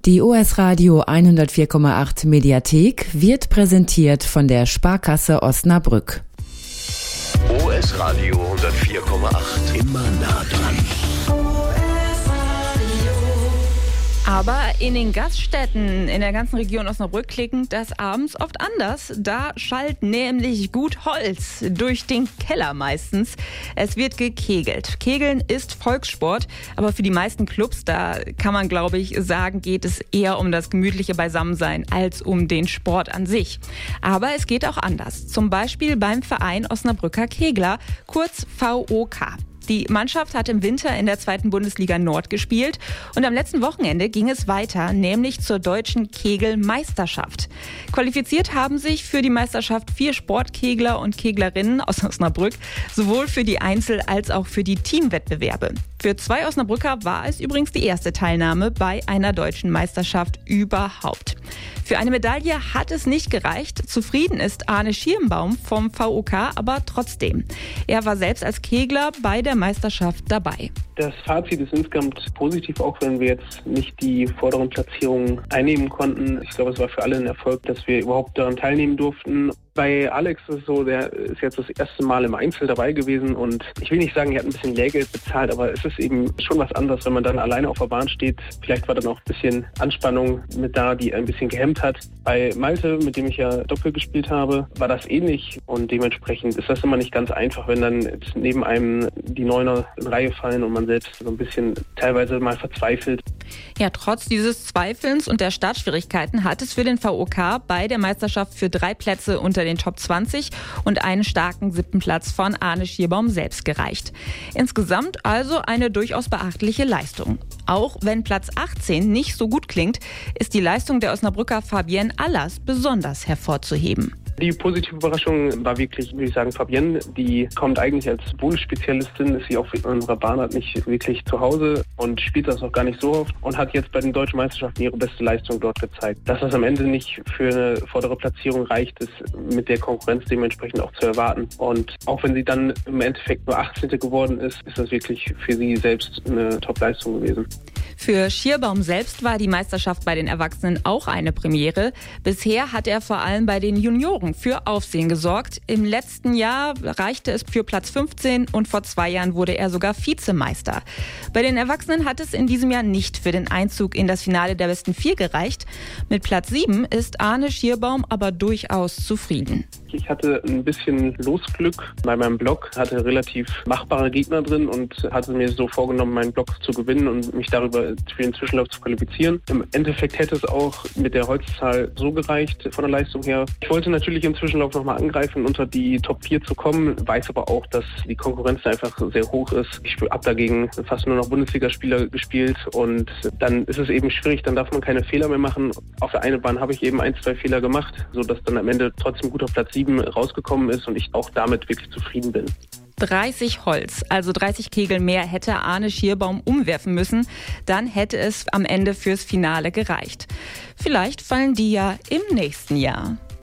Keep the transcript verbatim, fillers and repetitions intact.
Die O S Radio hundertvier Komma acht Mediathek wird präsentiert von der Sparkasse Osnabrück. O S Radio hundertvier Komma acht. Immer nah dran. Aber in den Gaststätten in der ganzen Region Osnabrück klingt das abends oft anders. Da schallt nämlich gut Holz durch den Keller meistens. Es wird gekegelt. Kegeln ist Volkssport, aber für die meisten Clubs, da kann man, glaube ich, sagen, geht es eher um das gemütliche Beisammensein als um den Sport an sich. Aber es geht auch anders. Zum Beispiel beim Verein Osnabrücker Kegler, kurz V O K. Die Mannschaft hat im Winter in der zweiten Bundesliga Nord gespielt und am letzten Wochenende ging es weiter, nämlich zur deutschen Kegelmeisterschaft. Qualifiziert haben sich für die Meisterschaft vier Sportkegler und Keglerinnen aus Osnabrück, sowohl für die Einzel- als auch für die Teamwettbewerbe. Für zwei Osnabrücker war es übrigens die erste Teilnahme bei einer deutschen Meisterschaft überhaupt. Für eine Medaille hat es nicht gereicht. Zufrieden ist Arne Schierbaum vom V O K aber trotzdem. Er war selbst als Kegler bei der Meisterschaft dabei. Das Fazit ist insgesamt positiv, auch wenn wir jetzt nicht die vorderen Platzierungen einnehmen konnten. Ich glaube, es war für alle ein Erfolg, dass wir überhaupt daran teilnehmen durften. Bei Alex ist es so, der ist jetzt das erste Mal im Einzel dabei gewesen und ich will nicht sagen, er hat ein bisschen Lehrgeld bezahlt, aber es ist eben schon was anderes, wenn man dann alleine auf der Bahn steht. Vielleicht war dann auch ein bisschen Anspannung mit da, die ein bisschen gehemmt hat. Bei Malte, mit dem ich ja Doppel gespielt habe, war das ähnlich und dementsprechend ist das immer nicht ganz einfach, wenn dann neben einem die Neuner in Reihe fallen und man selbst so ein bisschen teilweise mal verzweifelt. Ja, trotz dieses Zweifelns und der Startschwierigkeiten hat es für den V O K bei der Meisterschaft für drei Plätze unter den Top zwanzig und einen starken siebten Platz von Arne Schierbaum selbst gereicht. Insgesamt also eine durchaus beachtliche Leistung. Auch wenn Platz achtzehn nicht so gut klingt, ist die Leistung der Osnabrücker Fabienne Allers besonders hervorzuheben. Die positive Überraschung war wirklich, würde ich sagen, Fabienne. Die kommt eigentlich als Bundesspezialistin, ist sie auf unserer Bahnart nicht wirklich zu Hause und spielt das auch gar nicht so oft und hat jetzt bei den deutschen Meisterschaften ihre beste Leistung dort gezeigt. Dass das am Ende nicht für eine vordere Platzierung reicht, ist mit der Konkurrenz dementsprechend auch zu erwarten. Und auch wenn sie dann im Endeffekt nur achtzehnte geworden ist, ist das wirklich für sie selbst eine Top-Leistung gewesen. Für Schierbaum selbst war die Meisterschaft bei den Erwachsenen auch eine Premiere. Bisher hat er vor allem bei den Junioren für Aufsehen gesorgt. Im letzten Jahr reichte es für Platz fünfzehn und vor zwei Jahren wurde er sogar Vizemeister. Bei den Erwachsenen hat es in diesem Jahr nicht für den Einzug in das Finale der besten vier gereicht. Mit Platz sieben ist Arne Schierbaum aber durchaus zufrieden. Ich hatte ein bisschen Losglück bei meinem Block, hatte relativ machbare Gegner drin und hatte mir so vorgenommen, meinen Block zu gewinnen und mich darüber für den Zwischenlauf zu qualifizieren. Im Endeffekt hätte es auch mit der Holzzahl so gereicht von der Leistung her. Ich wollte natürlich im Zwischenlauf nochmal angreifen, unter die Top vier zu kommen, weiß aber auch, dass die Konkurrenz einfach sehr hoch ist. Ich habe dagegen fast nur noch Bundesligaspieler gespielt und dann ist es eben schwierig, dann darf man keine Fehler mehr machen. Auf der einen Bahn habe ich eben ein, zwei Fehler gemacht, sodass dann am Ende trotzdem guter Platz sieben rausgekommen ist und ich auch damit wirklich zufrieden bin. dreißig Holz, also dreißig Kegel mehr, hätte Arne Schierbaum umwerfen müssen. Dann hätte es am Ende fürs Finale gereicht. Vielleicht fallen die ja im nächsten Jahr.